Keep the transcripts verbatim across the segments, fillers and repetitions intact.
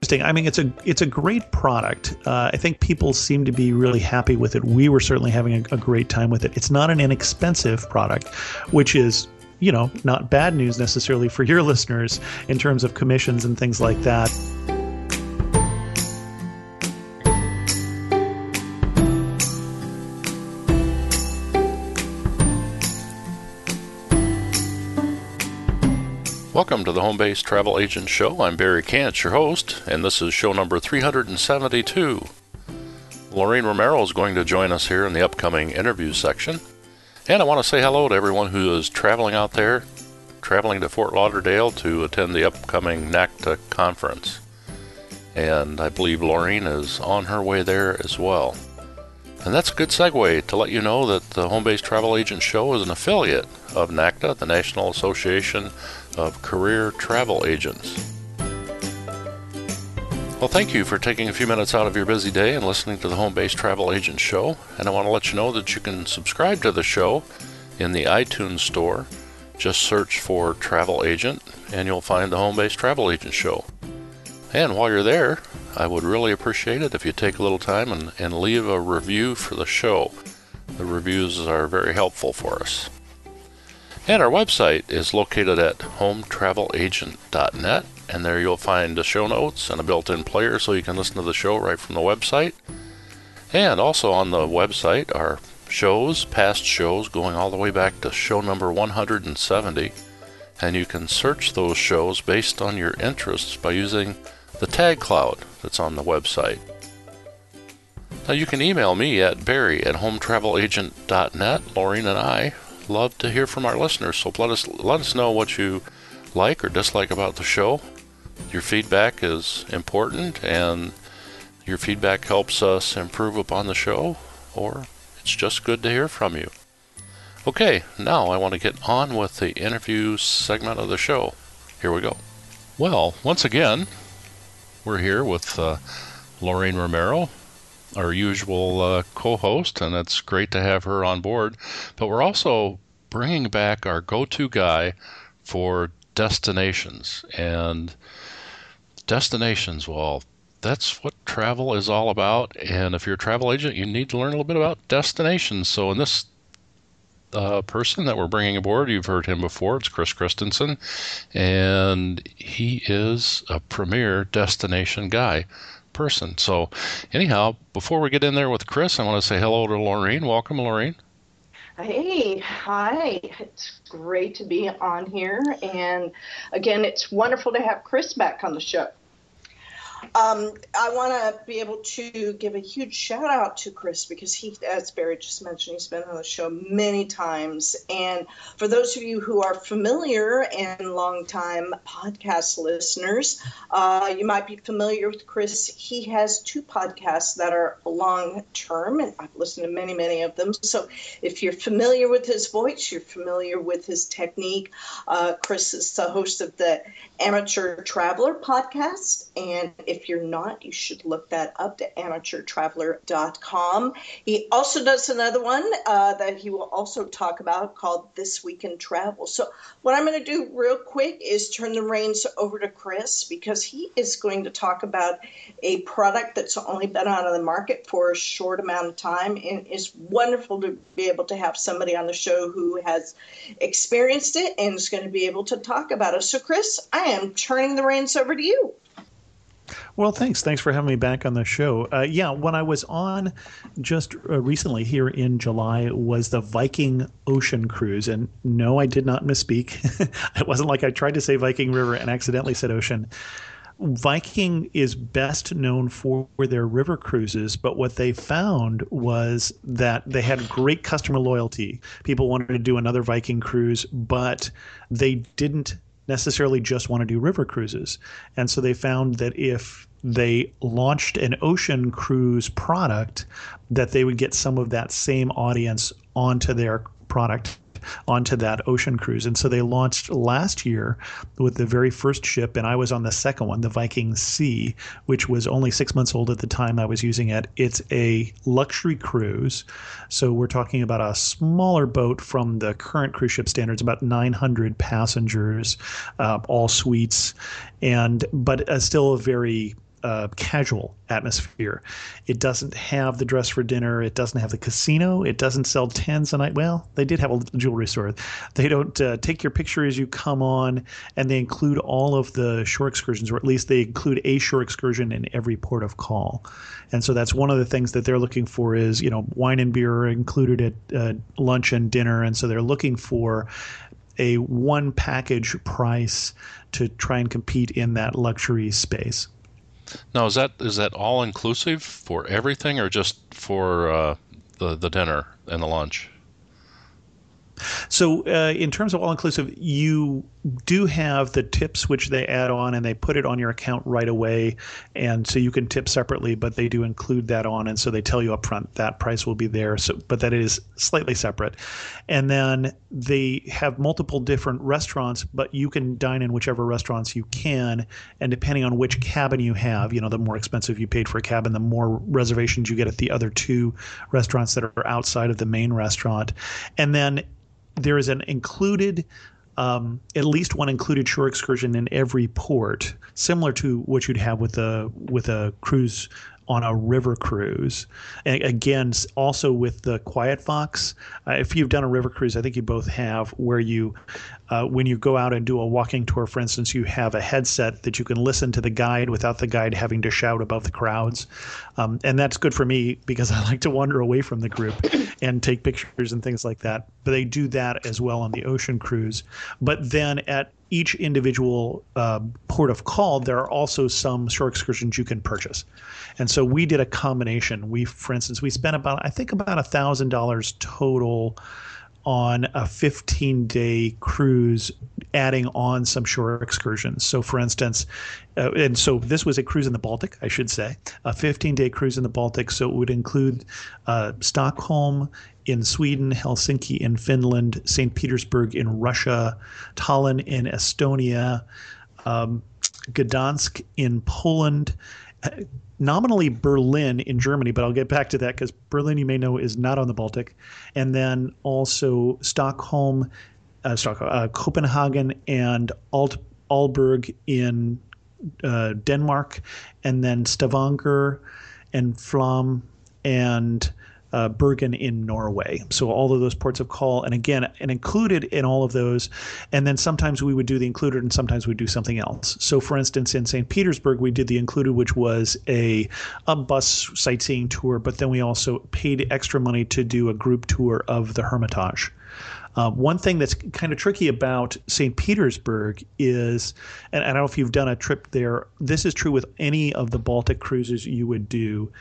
interesting. I mean, it's a it's a great product. Uh, I think people seem to be really happy with it. We were certainly having a, a great time with it. It's not an inexpensive product, which is, you know, not bad news necessarily for your listeners in terms of commissions and things like that. Welcome to the Home Base Travel Agent Show. I'm Barry Kantz, your host, and this is show number three hundred seventy-two. Lorraine Romero is going to join us here in the upcoming interview section. And I want to say hello to everyone who is traveling out there, traveling to Fort Lauderdale to attend the upcoming NACTA conference. And I believe Lorraine is on her way there as well. And that's a good segue to let you know that the Home Base Travel Agent Show is an affiliate of NACTA, the National Association of Career Travel Agents. Well, thank you for taking a few minutes out of your busy day and listening to the Home Base Travel Agent Show. And I want to let you know that you can subscribe to the show in the iTunes store. Just search for Travel Agent and you'll find the Home Base Travel Agent Show. And while you're there, I would really appreciate it if you take a little time and, and leave a review for the show. The reviews are very helpful for us. And our website is located at home travel agent dot net, and there you'll find the show notes and a built-in player so you can listen to the show right from the website. And also on the website are shows, past shows, going all the way back to show number one hundred seventy, and you can search those shows based on your interests by using the tag cloud that's on the website. Now you can email me at barry at home travel agent dot net. Lorraine and I love to hear from our listeners, so let us let us know what you like or dislike about the show. Your feedback is important, and your feedback helps us improve upon the show, or it's just good to hear from you. Okay, now I want to get on with the interview segment of the show. Here we go. Well, once again, we're here with uh, Lorraine Romero, our usual uh, co-host, and it's great to have her on board. But we're also bringing back our go-to guy for destinations. And destinations, well, that's what travel is all about. And if you're a travel agent, you need to learn a little bit about destinations. So in this uh, person that we're bringing aboard, you've heard him before, it's Chris Christensen, and he is a premier destination guy. person. So anyhow, before we get in there with Chris, I want to say hello to Lorraine. Welcome, Lorraine. Hey, hi. It's great to be on here. And again, it's wonderful to have Chris back on the show. Um, I want to be able to give a huge shout out to Chris because he, as Barry just mentioned, he's been on the show many times. And for those of you who are familiar and longtime podcast listeners, uh, you might be familiar with Chris. He has two podcasts that are long term, and I've listened to many, many of them. So if you're familiar with his voice, you're familiar with his technique. Uh, Chris is the host of the Amateur Traveler podcast, and if you're not, you should look that up to amateur traveler dot com. He also does another one uh, that he will also talk about called This Week in Travel. So what I'm going to do real quick is turn the reins over to Chris because he is going to talk about a product that's only been out on the market for a short amount of time, and it's wonderful to be able to have somebody on the show who has experienced it and is going to be able to talk about it. So Chris, I am turning the reins over to you. Well, thanks. Thanks for having me back on the show. Uh, yeah, when I was on just uh, recently here in July was the Viking Ocean Cruise. And no, I did not misspeak. It wasn't like I tried to say Viking River and accidentally said ocean. Viking is best known for their river cruises, but what they found was that they had great customer loyalty. People wanted to do another Viking cruise, but they didn't necessarily just want to do river cruises. And so they found that if they launched an ocean cruise product, that they would get some of that same audience onto their product, onto that ocean cruise. And so they launched last year with the very first ship, and I was on the second one, the Viking Sea, which was only six months old at the time I was using it. It's a luxury cruise. So we're talking about a smaller boat from the current cruise ship standards, about nine hundred passengers, uh, all suites, and but uh, still a very uh, casual atmosphere. It doesn't have the dress for dinner. It doesn't have the casino. It doesn't sell tens a night. Well, they did have a jewelry store. They don't uh, take your picture as you come on, and they include all of the shore excursions, or at least they include a shore excursion in every port of call. And so that's one of the things that they're looking for is, you know, wine and beer are included at uh, lunch and dinner. And so they're looking for a one package price to try and compete in that luxury space. Now, is that is that all inclusive for everything, or just for uh, the the dinner and the lunch? So uh, in terms of all-inclusive, you do have the tips, which they add on, and they put it on your account right away. And so you can tip separately, but they do include that on. And so they tell you up front that price will be there, so but that it is slightly separate. And then they have multiple different restaurants, but you can dine in whichever restaurants you can. And depending on which cabin you have, you know, the more expensive you paid for a cabin, the more reservations you get at the other two restaurants that are outside of the main restaurant. And then there is an included, um, at least one included shore excursion in every port, similar to what you'd have with a with a cruise on a river cruise. And again, also with the Quiet Fox, uh, if you've done a river cruise, I think you both have, where you, uh, when you go out and do a walking tour, for instance, you have a headset that you can listen to the guide without the guide having to shout above the crowds. Um, and that's good for me because I like to wander away from the group and take pictures and things like that. But they do that as well on the ocean cruise. But then at each individual uh, port of call, there are also some shore excursions you can purchase. And so we did a combination. We, for instance, we spent about, I think about one thousand dollars total on a fifteen day cruise, adding on some shore excursions. So for instance, uh, and so this was a cruise in the Baltic, I should say, a fifteen day cruise in the Baltic. So it would include uh, Stockholm in Sweden, Helsinki in Finland, Saint Petersburg in Russia, Tallinn in Estonia, um, Gdansk in Poland, uh, nominally Berlin in Germany, but I'll get back to that because Berlin, you may know, is not on the Baltic. And then also Stockholm, uh, Stockholm uh, Copenhagen, and Alt- Aalborg in uh, Denmark, and then Stavanger and Flam and Uh, Bergen in Norway. So all of those ports of call, and again, and included in all of those. And then sometimes we would do the included and sometimes we'd do something else. So for instance, in Saint Petersburg, we did the included, which was a, a bus sightseeing tour, but then we also paid extra money to do a group tour of the Hermitage. Uh, one thing that's kind of tricky about Saint Petersburg is, and I don't know if you've done a trip there, this is true with any of the Baltic cruises you would do,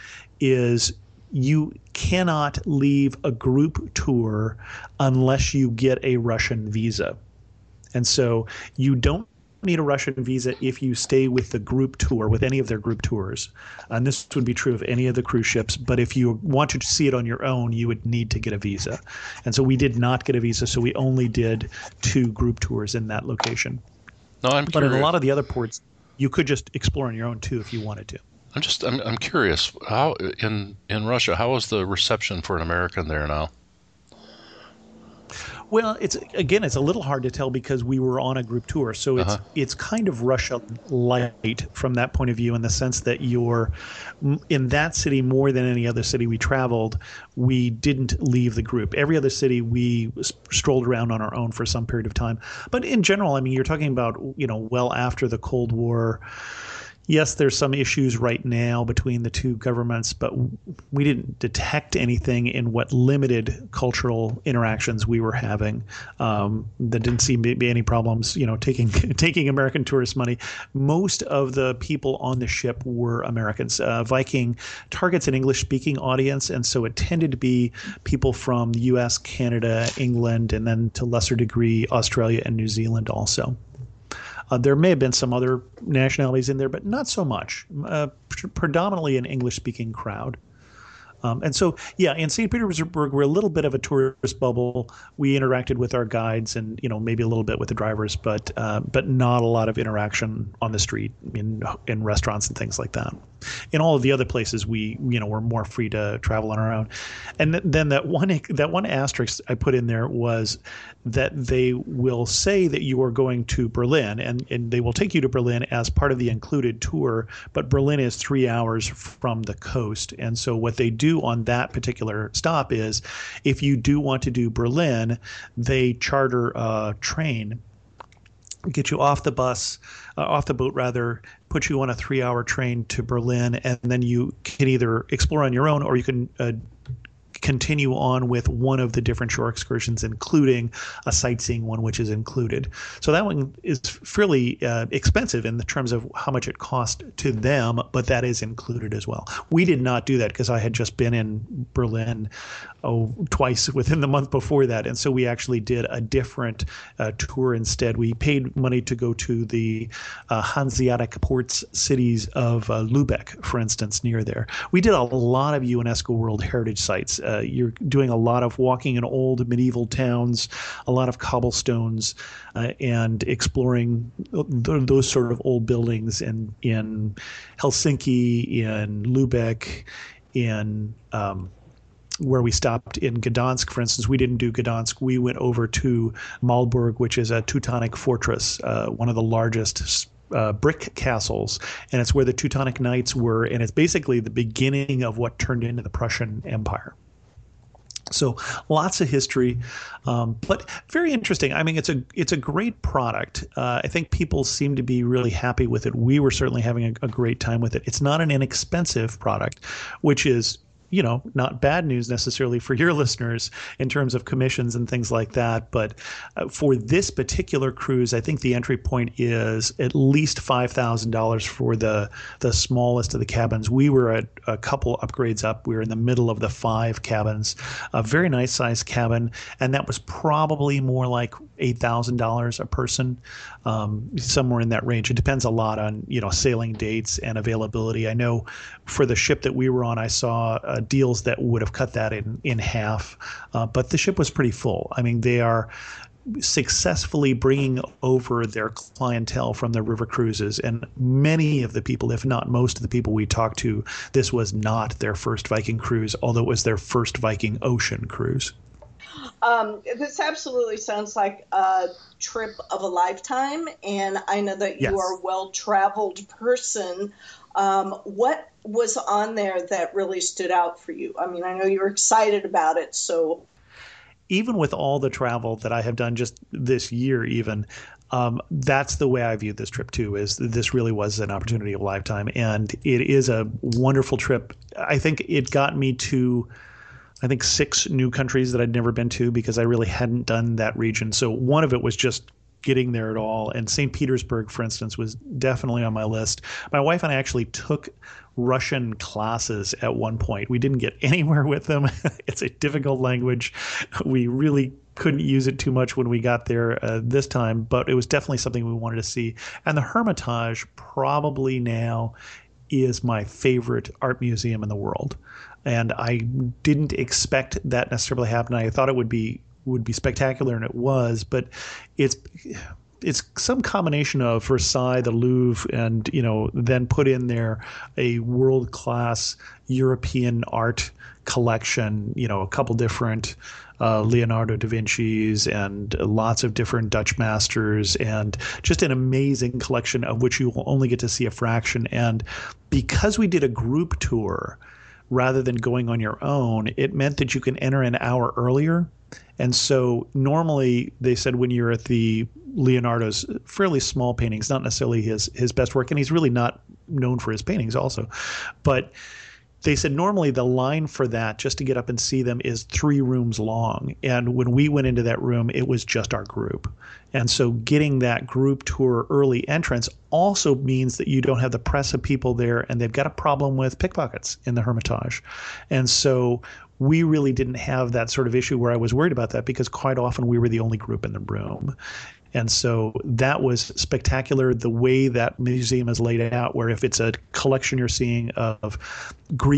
is you cannot leave a group tour unless you get a Russian visa. And so you don't need a Russian visa if you stay with the group tour, with any of their group tours. And this would be true of any of the cruise ships. But if you wanted to see it on your own, you would need to get a visa. And so we did not get a visa, so we only did two group tours in that location. No, I'm but curious. in a lot of the other ports, you could just explore on your own too if you wanted to. I'm just I'm I'm curious, how in in Russia, how is the reception for an American there now? Well, it's again, it's a little hard to tell because we were on a group tour, so it's Uh-huh. it's kind of Russia light from that point of view, in the sense that you're in that city more than any other city we traveled. We didn't leave the group. Every other city we strolled around on our own for some period of time. But in general, I mean, you're talking about, you know, well after the Cold War. Yes, there's some issues right now between the two governments, but we didn't detect anything in what limited cultural interactions we were having. Um, there didn't seem to be any problems, you know, taking taking American tourist money. Most of the people on the ship were Americans. Uh, Viking targets an English-speaking audience, and so it tended to be people from the U S, Canada, England, and then to a lesser degree, Australia and New Zealand also. Uh, there may have been some other nationalities in there, but not so much. Uh, pr- predominantly an English-speaking crowd. Um, and so, yeah, in Saint Petersburg, we're a little bit of a tourist bubble. We interacted with our guides and, you know, maybe a little bit with the drivers, but uh, but not a lot of interaction on the street in in restaurants and things like that. In all of the other places, we, you know, we're more free to travel on our own. And th- then that one that one asterisk I put in there was that they will say that you are going to Berlin, and, and they will take you to Berlin as part of the included tour, but Berlin is three hours from the coast. And so what they do on that particular stop is, if you do want to do Berlin, they charter a train, get you off the bus, uh, off the boat rather, put you on a three-hour train to Berlin, and then you can either explore on your own, or you can uh, continue on with one of the different shore excursions, including a sightseeing one, which is included. So that one is fairly uh, expensive in the terms of how much it cost to them, but that is included as well. We did not do that because I had just been in Berlin oh, twice within the month before that. And so we actually did a different uh, tour instead. We paid money to go to the uh, Hanseatic ports cities of uh, Lübeck, for instance, near there. We did a lot of UNESCO World Heritage sites. Uh, you're doing a lot of walking in old medieval towns, a lot of cobblestones, uh, and exploring th- those sort of old buildings in, in Helsinki, in Lübeck, in um, where we stopped in Gdansk, for instance. We didn't do Gdansk. We went over to Malbork, which is a Teutonic fortress, uh, one of the largest Uh, brick castles, and it's where the Teutonic Knights were, and it's basically the beginning of what turned into the Prussian Empire. So lots of history, um, but very interesting. I mean, it's a it's a great product. Uh, I think people seem to be really happy with it. We were certainly having a, a great time with it. It's not an inexpensive product, which is, you know, not bad news necessarily for your listeners in terms of commissions and things like that. But uh, for this particular cruise, I think the entry point is at least five thousand dollars for the the smallest of the cabins. We were at a couple upgrades up. We were in the middle of the five cabins, a very nice sized cabin. And that was probably more like eight thousand dollars a person, um, somewhere in that range. It depends a lot on, you know, sailing dates and availability. I know for the ship that we were on, I saw uh, deals that would have cut that in, in half, uh, but the ship was pretty full. I mean, they are successfully bringing over their clientele from the river cruises, and many of the people, if not most of the people we talked to, this was not their first Viking cruise, although it was their first Viking Ocean cruise. Um, this absolutely sounds like a trip of a lifetime, and I know that you Yes. are a well-traveled person. Um, what was on there that really stood out for you? I mean, I know you were excited about it, so. Even with all the travel that I have done just this year, even, um, that's the way I viewed this trip too, is this really was an opportunity of a lifetime. And it is a wonderful trip. I think it got me to, I think, six new countries that I'd never been to because I really hadn't done that region. So one of it was just getting there at all. And Saint Petersburg, for instance, was definitely on my list. My wife and I actually took Russian classes at one point. We didn't get anywhere with them. It's a difficult language. We really couldn't use it too much when we got there uh, this time, but it was definitely something we wanted to see. And the Hermitage probably now is my favorite art museum in the world. And I didn't expect that necessarily to happen. I thought it would be would be spectacular, and it was, but it's it's some combination of Versailles, the Louvre, and, you know, then put in there a world-class European art collection, you know, a couple different uh, Leonardo da Vinci's and lots of different Dutch masters, and just an amazing collection of which you will only get to see a fraction. And because we did a group tour rather than going on your own, it meant that you can enter an hour earlier. And so normally they said when you're at the Leonardo's fairly small paintings, not necessarily his his best work, and he's really not known for his paintings also, but they said normally the line for that just to get up and see them is three rooms long. And when we went into that room, it was just our group. And so getting that group tour early entrance also means that you don't have the press of people there, and they've got a problem with pickpockets in the Hermitage. And so we really didn't have that sort of issue where I was worried about that, because quite often we were the only group in the room. And so that was spectacular, the way that museum is laid out, where if it's a collection you're seeing of Greek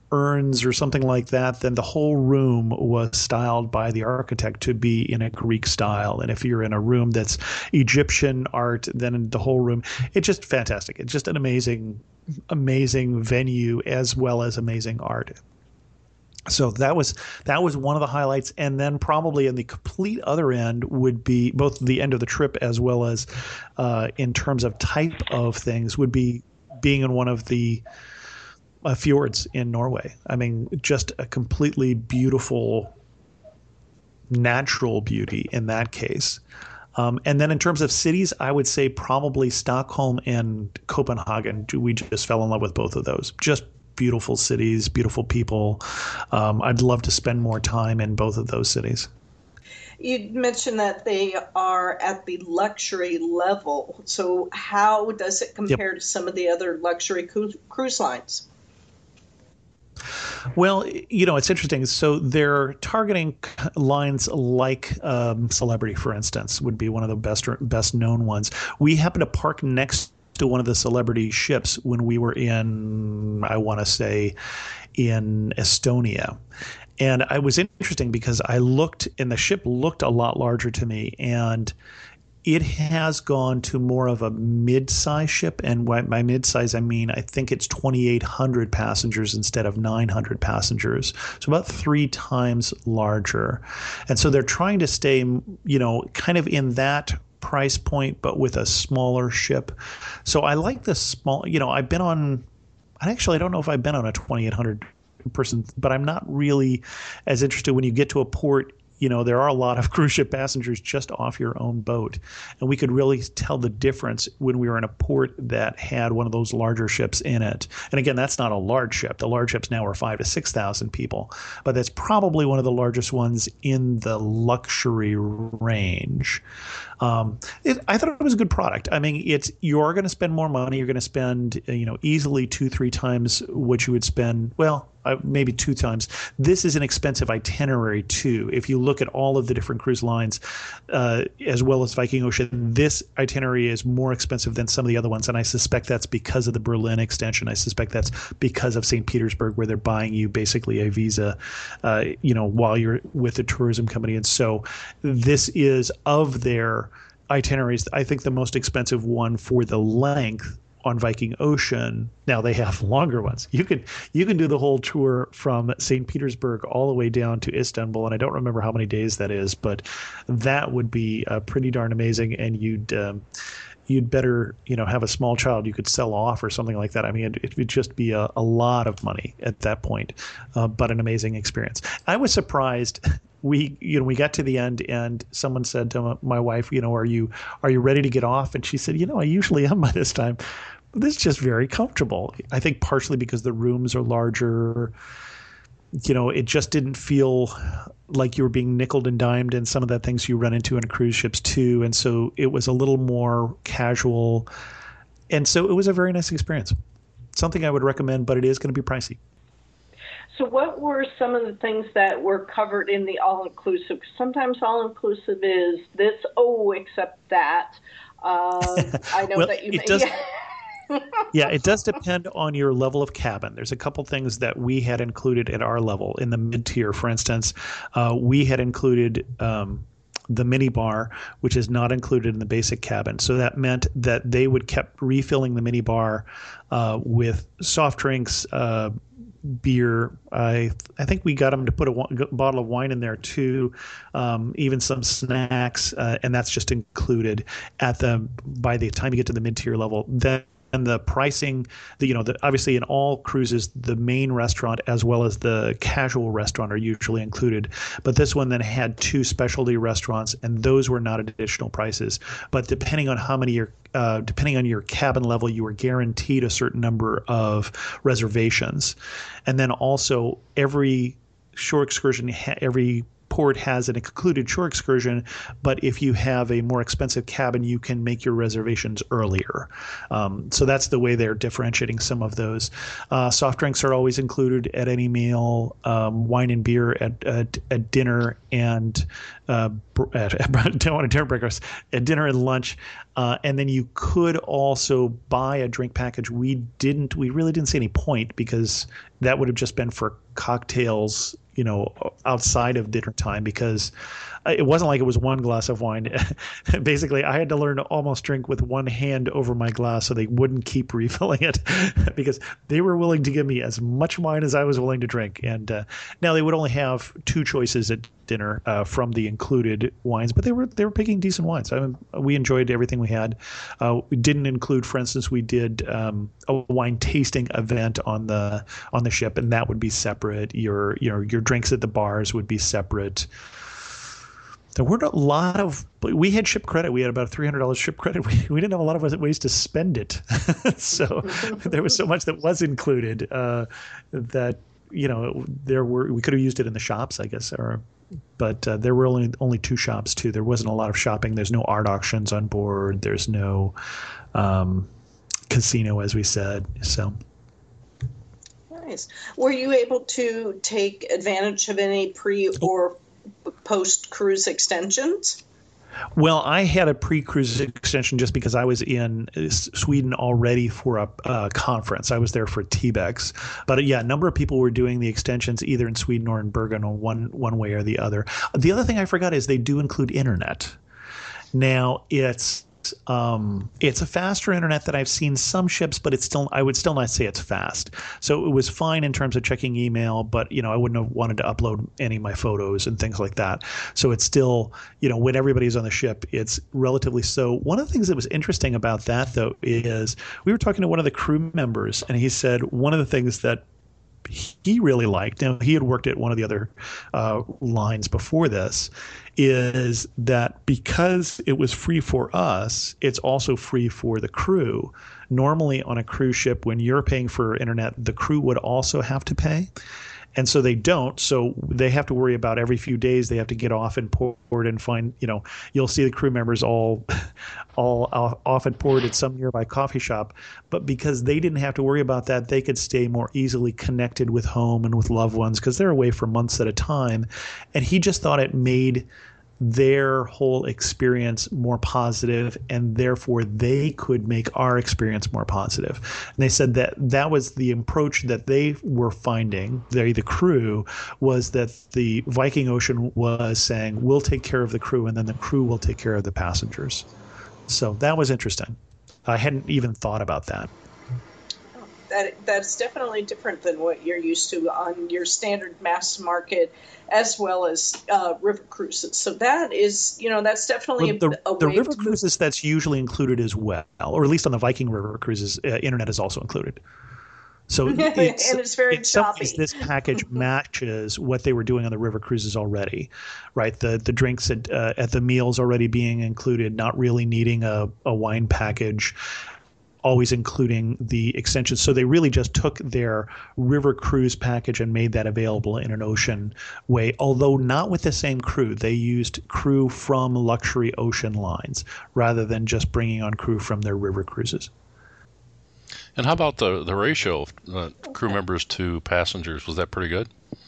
urns or something like that, then the whole room was styled by the architect to be in a Greek style. And if you're in a room that's Egyptian art, then the whole room, it's just fantastic. It's just an amazing, amazing venue as well as amazing art. So that was that was one of the highlights. And then probably in the complete other end would be both the end of the trip as well as uh, in terms of type of things would be being in one of the uh, fjords in Norway. I mean, just a completely beautiful natural beauty in that case. Um, and then in terms of cities, I would say probably Stockholm and Copenhagen. We just fell in love with both of those. Just beautiful cities, beautiful people. Um, I'd love to spend more time in both of those cities. You mentioned that they are at the luxury level. So how does it compare yep. to some of the other luxury cruise, cruise lines? Well, you know, it's interesting. So they're targeting lines like um, Celebrity, for instance, would be one of the best best known ones. We happen to park next to one of the Celebrity ships when we were in, I want to say, in Estonia. And it was interesting because I looked, and the ship looked a lot larger to me, and it has gone to more of a mid-size ship. And by mid-size, I mean, I think it's twenty-eight hundred passengers instead of nine hundred passengers. So about three times larger. And so they're trying to stay, you know, kind of in that price point, but with a smaller ship. So I like the small, you know, I've been on, actually, I don't know if I've been on a twenty-eight hundred person, but I'm not really as interested when you get to a port. You know, there are a lot of cruise ship passengers just off your own boat. And we could really tell the difference when we were in a port that had one of those larger ships in it. And again, that's not a large ship. The large ships now are five to six thousand people, but that's probably one of the largest ones in the luxury range. Um, it, I thought it was a good product. I mean, it's you're going to spend more money. You're going to spend, you know, easily two, three times what you would spend. Well, uh, maybe two times. This is an expensive itinerary too. If you look at all of the different cruise lines, uh, as well as Viking Ocean, this itinerary is more expensive than some of the other ones. And I suspect that's because of the Berlin extension. I suspect that's because of Saint Petersburg, where they're buying you basically a visa, uh, you know, while you're with the tourism company. And so this is of their itineraries, I think the most expensive one for the length on Viking Ocean. Now they have longer ones. You can you can do the whole tour from Saint Petersburg all the way down to Istanbul, and I don't remember how many days that is, but that would be uh, pretty darn amazing. And you'd um, you'd better you know have a small child you could sell off or something like that. I mean, it, it would just be a, a lot of money at that point, uh, but an amazing experience. I was surprised. We, you know, we got to the end and someone said to my wife, you know, are you, are you ready to get off? And she said, you know, I usually am by this time. But this is just very comfortable. I think partially because the rooms are larger. You know, it just didn't feel like you were being nickeled and dimed in some of the things you run into in cruise ships too. And so it was a little more casual. And so it was a very nice experience. Something I would recommend, but it is going to be pricey. So what were some of the things that were covered in the all-inclusive? Sometimes all-inclusive is this, oh, except that. Uh, I know well, that you it may. Does, yeah, it does depend on your level of cabin. There's a couple things that we had included at our level. In the mid-tier, for instance, uh, we had included um, the mini bar, which is not included in the basic cabin. So that meant that they would kept refilling the mini bar uh, with soft drinks, uh, beer. I I think we got them to put a w- bottle of wine in there too, um, even some snacks, uh, and that's just included at the by the time you get to the mid-tier level. Then and the pricing, the, you know, the, obviously in all cruises, the main restaurant as well as the casual restaurant are usually included. But this one then had two specialty restaurants, and those were not additional prices. But depending on how many you're Uh, depending on your cabin level, you were guaranteed a certain number of reservations. And then also every shore excursion, every Westport has an included shore excursion, but if you have a more expensive cabin, you can make your reservations earlier. Um, so that's the way they're differentiating some of those. Uh, soft drinks are always included at any meal, um, wine and beer at at, at dinner and uh, at, at don't want to dinner breakfast at dinner and lunch, uh, and then you could also buy a drink package. We didn't. We really didn't see any point because that would have just been for cocktails, you know, outside of dinner time, because it wasn't like it was one glass of wine. Basically, I had to learn to almost drink with one hand over my glass so they wouldn't keep refilling it because they were willing to give me as much wine as I was willing to drink. And uh, now they would only have two choices at dinner uh, from the included wines, but they were they were picking decent wines. I mean, we enjoyed everything we had. Uh, we didn't include, for instance, we did um, a wine tasting event on the on the ship, and that would be separate. Your you know your drinks at the bars would be separate. There weren't a lot of – we had ship credit. We had about three hundred dollars ship credit. We, we didn't have a lot of ways to spend it. So there was so much that was included uh, that, you know, there were – we could have used it in the shops, I guess. Or, but uh, there were only only two shops, too. There wasn't a lot of shopping. There's no art auctions on board. There's no um, casino, as we said. So – Nice. Were you able to take advantage of any pre or post-cruise extensions? Well, I had a pre-cruise extension just because I was in Sweden already for a uh, conference. I was there for T BEX. But, uh, yeah, a number of people were doing the extensions either in Sweden or in Bergen, or one, one way or the other. The other thing I forgot is they do include internet. Now, it's Um, it's a faster internet than I've seen some ships, but it's still, I would still not say it's fast. So it was fine in terms of checking email, but, you know, I wouldn't have wanted to upload any of my photos and things like that. So it's still, you know, when everybody's on the ship, it's relatively so. One of the things that was interesting about that, though, is we were talking to one of the crew members, and he said one of the things that he really liked, now he had worked at one of the other uh, lines before this, is that because it was free for us, it's also free for the crew. Normally on a cruise ship, when you're paying for internet, the crew would also have to pay. And so they don't. So they have to worry about every few days they have to get off and port and find, you know, you'll see the crew members all all off and port at some nearby coffee shop. But because they didn't have to worry about that, they could stay more easily connected with home and with loved ones because they're away for months at a time. And he just thought it made their whole experience more positive, and therefore they could make our experience more positive. And they said that that was the approach that they were finding, they, the crew, was that the Viking Ocean was saying, we'll take care of the crew, and then the crew will take care of the passengers. So that was interesting. I hadn't even thought about that. That, that's definitely different than what you're used to on your standard mass market as well as uh, river cruises. So that is, you know, that's definitely well, the, a, a the way river to cruises, that's usually included as well, or at least on the Viking river cruises, uh, internet is also included. So it's, and it's very it's choppy. This package matches what they were doing on the river cruises already, right? The the drinks at uh, at the meals already being included, not really needing a, a wine package, always including the extensions. So they really just took their river cruise package and made that available in an ocean way, although not with the same crew. They used crew from luxury ocean lines rather than just bringing on crew from their river cruises. And how about the, the ratio of uh, crew members to passengers? Was that pretty good?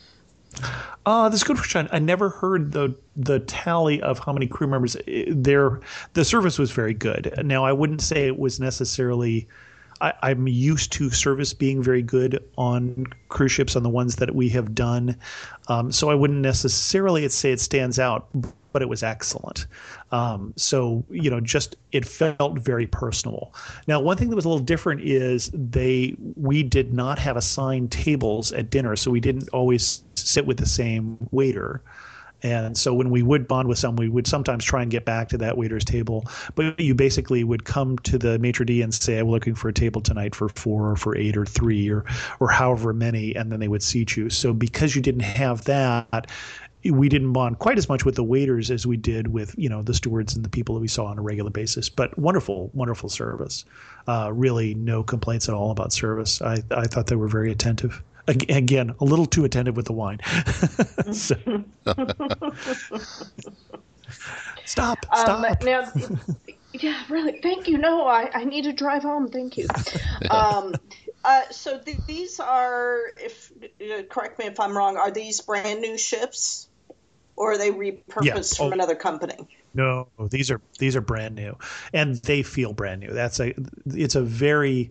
Uh, that's a good question. I never heard the the tally of how many crew members there. The service was very good. Now, I wouldn't say it was necessarily. I, I'm used to service being very good on cruise ships, on the ones that we have done. Um, so I wouldn't necessarily say it stands out, but it was excellent. Um, so, you know, just it felt very personal. Now, one thing that was a little different is they we did not have assigned tables at dinner, so we didn't always sit with the same waiter. And so when we would bond with someone, we would sometimes try and get back to that waiter's table. But you basically would come to the maitre d' and say, I'm looking for a table tonight for four or for eight or three or or however many, and then they would seat you. So because you didn't have that, we didn't bond quite as much with the waiters as we did with, you know, the stewards and the people that we saw on a regular basis. But wonderful, wonderful service. Uh, really no complaints at all about service. I, I thought they were very attentive. Again, a little too attentive with the wine. So. Stop! Stop! Um, now, yeah, really. Thank you. No, I, I need to drive home. Thank you. Um, uh, so th- these are, if uh, correct me if I'm wrong, are these brand new ships, or are they repurposed yeah. from oh. another company? No, these are these are brand new, and they feel brand new. That's a it's a very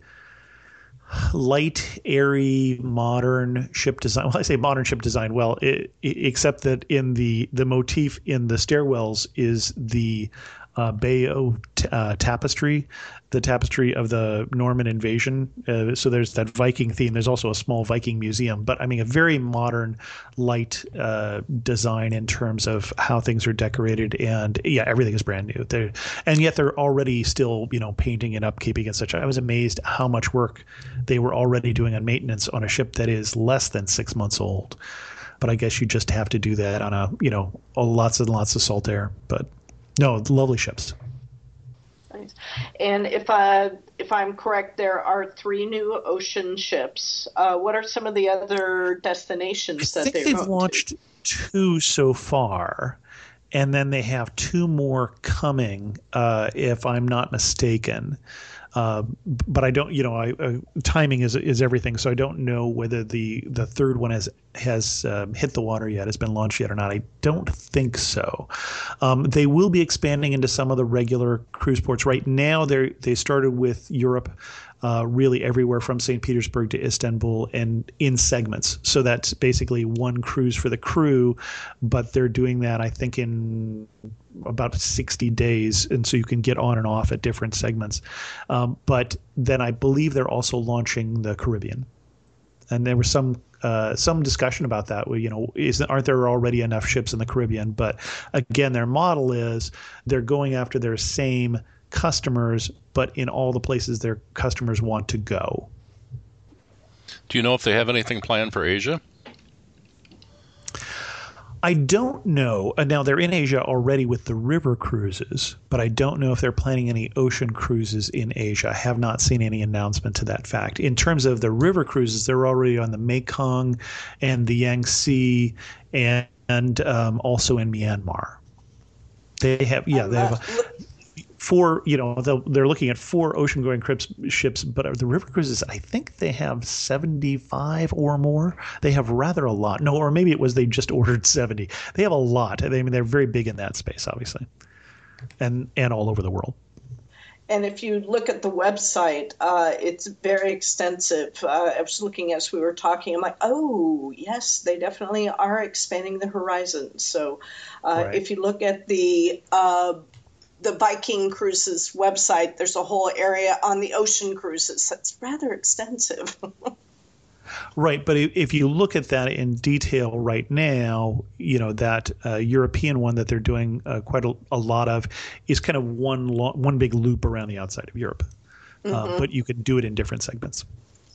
light, airy, modern ship design. Well, I say modern ship design. Well, it, it, except that in the the motif in the stairwells is the uh, Bayeux t- uh, tapestry, the tapestry of the Norman invasion. Uh, so there's that Viking theme. There's also a small Viking museum, but I mean a very modern, light uh, design in terms of how things are decorated, and yeah, everything is brand new. They're, and yet they're already still, you know, painting and upkeeping and such. I was amazed how much work they were already doing on maintenance on a ship that is less than six months old. But I guess you just have to do that on a, you know, lots and lots of salt air. But no, lovely ships. Nice. And if I if I'm correct, there are three new ocean ships. Uh, what are some of the other destinations I that think they're they've launched to? two so far, and then they have two more coming, uh, if I'm not mistaken. Uh, but I don't, you know, I, uh, timing is is everything. So I don't know whether the, the third one has has um, hit the water yet, has been launched yet or not. I don't think so. Um, they will be expanding into some of the regular cruise ports. Right now, they they started with Europe, uh, really everywhere from Saint Petersburg to Istanbul, and in segments. So that's basically one cruise for the crew, but they're doing that, I think, in about sixty days, and so you can get on and off at different segments. Um, but then I believe they're also launching the Caribbean, and there was some uh, some discussion about that. You know, is aren't there already enough ships in the Caribbean? But again, their model is they're going after their same customers, but in all the places their customers want to go. Do you know if they have anything planned for Asia? I don't know. Uh, now, they're in Asia already with the river cruises, but I don't know if they're planning any ocean cruises in Asia. I have not seen any announcement to that fact. In terms of the river cruises, they're already on the Mekong and the Yangtze, and, and um, also in Myanmar. They have, yeah, they have four, you know, they're looking at four ocean-going ships, but the river cruises, I think they have seventy-five or more. They have rather a lot. No, or maybe it was they just ordered seventy. They have a lot. I mean, they're very big in that space, obviously, and and all over the world. And if you look at the website, uh, it's very extensive. Uh, I was looking as we were talking. I'm like, oh, yes, they definitely are expanding the horizon. So uh, right. If you look at the uh, the Viking Cruises website, there's a whole area on the ocean cruises. That's rather extensive. Right, but if you look at that in detail right now, you know, that uh, European one that they're doing uh, quite a, a lot of is kind of one lo- one big loop around the outside of Europe. Mm-hmm. Uh, but you can do it in different segments.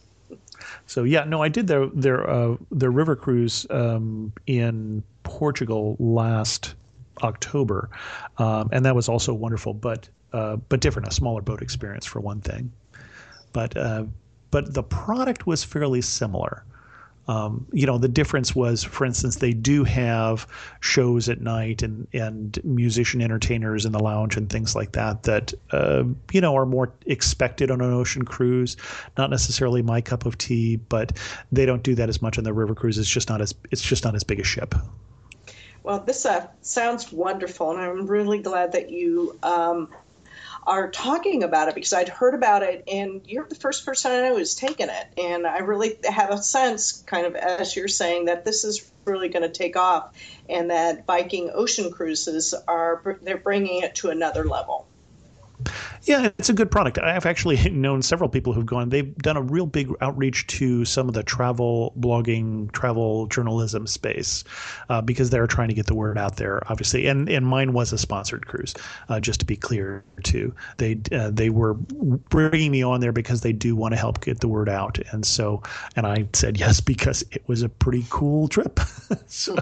So yeah, no, I did their their uh, their river cruise um, in Portugal last October, um, and that was also wonderful, but uh, but different, a smaller boat experience for one thing. But uh, but the product was fairly similar. Um, you know, the difference was, for instance, they do have shows at night and, and musician entertainers in the lounge and things like that that, uh, you know, are more expected on an ocean cruise. Not necessarily my cup of tea, but they don't do that as much on the river cruise. It's just not as it's just not as big a ship. Well, this uh, sounds wonderful, and I'm really glad that you um, are talking about it, because I'd heard about it, and you're the first person I know who's taken it. And I really have a sense, kind of as you're saying, that this is really going to take off, and that Viking Ocean Cruises are they're bringing it to another level. Yeah, it's a good product. I've actually known several people who've gone. They've done a real big outreach to some of the travel blogging, travel journalism space uh, because they're trying to get the word out there, obviously. And and mine was a sponsored cruise, uh, just to be clear, too. They uh, they were bringing me on there because they do want to help get the word out. And so, and I said yes because it was a pretty cool trip. So.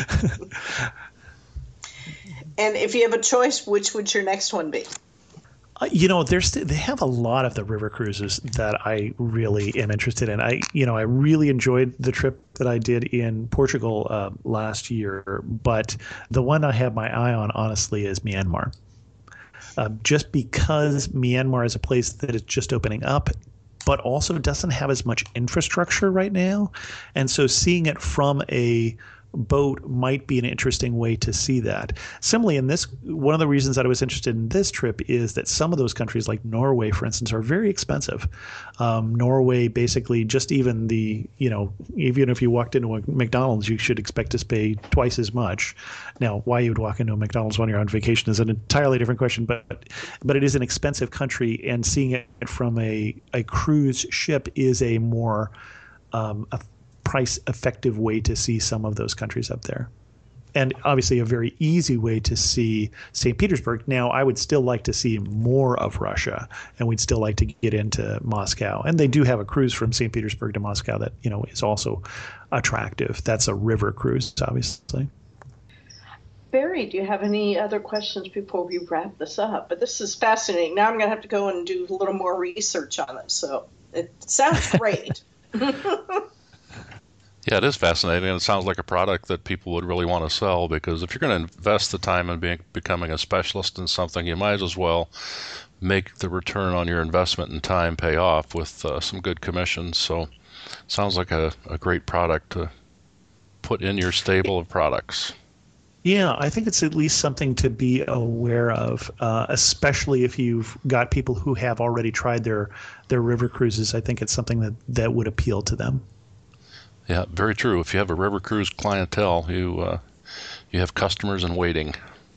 And if you have a choice, which would your next one be? Uh, you know, there's they have a lot of the river cruises that I really am interested in. I, you know, I really enjoyed the trip that I did in Portugal uh, last year, but the one I have my eye on, honestly, is Myanmar. Uh, just because Myanmar is a place that is just opening up, but also doesn't have as much infrastructure right now, and so seeing it from a boat might be an interesting way to see that. Similarly, in this, one of the reasons that I was interested in this trip is that some of those countries, like Norway, for instance, are very expensive. Um, Norway, basically, just even the, you know, even if you walked into a McDonald's, you should expect to pay twice as much. Now, why you would walk into a McDonald's when you're on vacation is an entirely different question, but but it is an expensive country, and seeing it from a, a cruise ship is a more um, a price-effective way to see some of those countries up there. And obviously a very easy way to see Saint Petersburg. Now, I would still like to see more of Russia, and we'd still like to get into Moscow. And they do have a cruise from Saint Petersburg to Moscow that, you know, is also attractive. That's a river cruise, obviously. Barry, do you have any other questions before we wrap this up? But this is fascinating. Now I'm going to have to go and do a little more research on it. So it sounds great. Yeah, it is fascinating, and it sounds like a product that people would really want to sell, because if you're going to invest the time in being, becoming a specialist in something, you might as well make the return on your investment and time pay off with uh, some good commissions. So it sounds like a, a great product to put in your stable of products. Yeah, I think it's at least something to be aware of, uh, especially if you've got people who have already tried their, their river cruises. I think it's something that, that would appeal to them. Yeah, very true. If you have a river cruise clientele, you uh, you have customers in waiting.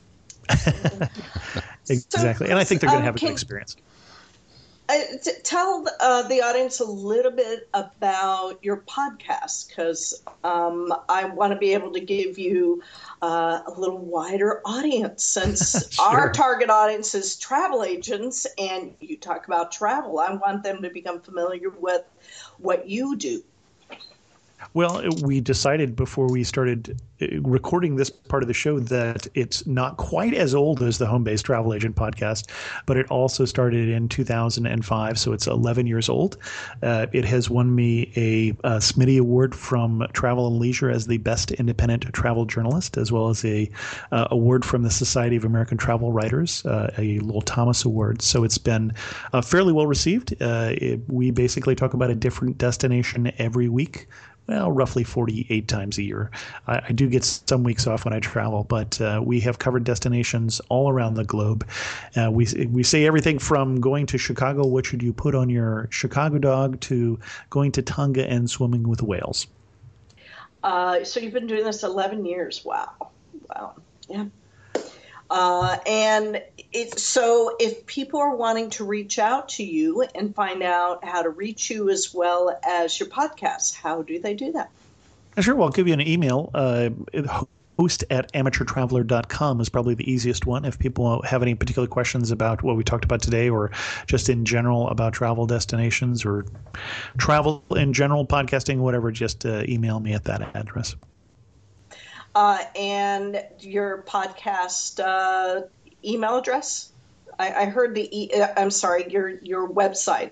Exactly, and I think they're going to um, have a can, good experience. Uh, t- tell uh, the audience a little bit about your podcast, because um, I want to be able to give you uh, a little wider audience, since Sure. our target audience is travel agents, and you talk about travel. I want them to become familiar with what you do. Well, we decided before we started recording this part of the show that it's not quite as old as the Home-Based Travel Agent podcast, but it also started in two thousand five, so it's eleven years old. Uh, it has won me a, a Smitty Award from Travel and Leisure as the best independent travel journalist, as well as a uh, award from the Society of American Travel Writers, uh, a Lowell Thomas Award. So it's been uh, fairly well received. Uh, it, we basically talk about a different destination every week. Well, roughly forty-eight times a year. I, I do get some weeks off when I travel, but uh, we have covered destinations all around the globe. Uh, we we say everything from going to Chicago, what should you put on your Chicago dog, to going to Tonga and swimming with whales. Uh, so you've been doing this eleven years. Wow. Wow. Yeah. Uh, and it, so if people are wanting to reach out to you and find out how to reach you as well as your podcast, how do they do that? Sure. Well, I'll give you an email. Uh, host at amateur traveler dot com is probably the easiest one. If people have any particular questions about what we talked about today, or just in general about travel destinations or travel in general, podcasting, whatever, just uh, email me at that address. Uh, and your podcast uh, email address? I, I heard the. E- I'm sorry, your your website.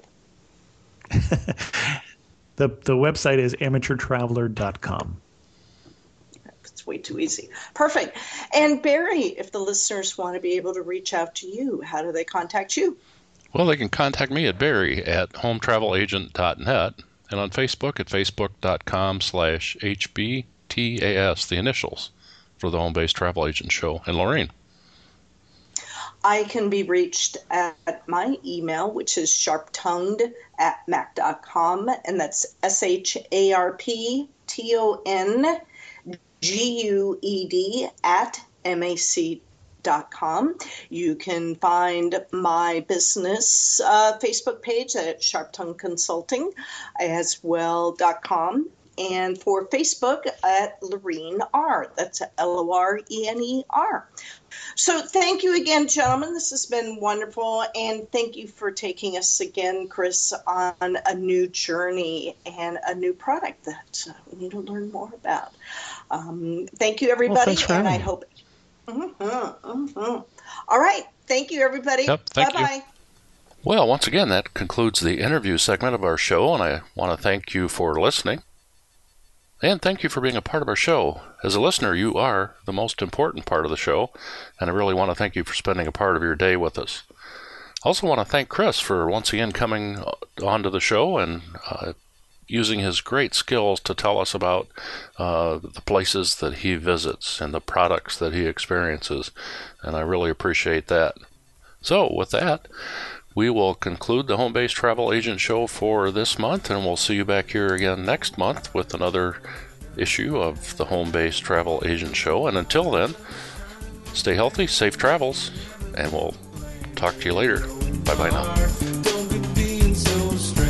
the the website is amateur traveler dot com. It's way too easy. Perfect. And Barry, if the listeners want to be able to reach out to you, how do they contact you? Well, they can contact me at Barry at home travel agent dot net, and on Facebook at facebook dot com slash H B T A S, the initials for the Home-Based Travel Agent Show. And Lorraine? I can be reached at my email, which is sharptongued at mac dot com, and that's S H A R P T O N G U E D at M A C dot com. You can find my business uh, Facebook page at Sharp Tongue Consulting as well dot com. And for Facebook at Lorene R. That's L O R E N E R. So thank you again, gentlemen. This has been wonderful. And thank you for taking us again, Chris, on a new journey and a new product that uh, we need to learn more about. Um, thank you, everybody. Well, and I hope. Mm-hmm, mm-hmm. All right. Thank you, everybody. Yep, thank Bye-bye. you. Well, once again, that concludes the interview segment of our show, and I want to thank you for listening. And thank you for being a part of our show. As a listener, you are the most important part of the show, and I really want to thank you for spending a part of your day with us. I also want to thank Chris for once again coming onto the show and uh, using his great skills to tell us about uh, the places that he visits and the products that he experiences, and I really appreciate that. So, with that, we will conclude the Home Based Travel Agent Show for this month, and we'll see you back here again next month with another issue of the Home Based Travel Agent Show. And until then, stay healthy, safe travels, and we'll talk to you later. Bye-bye now.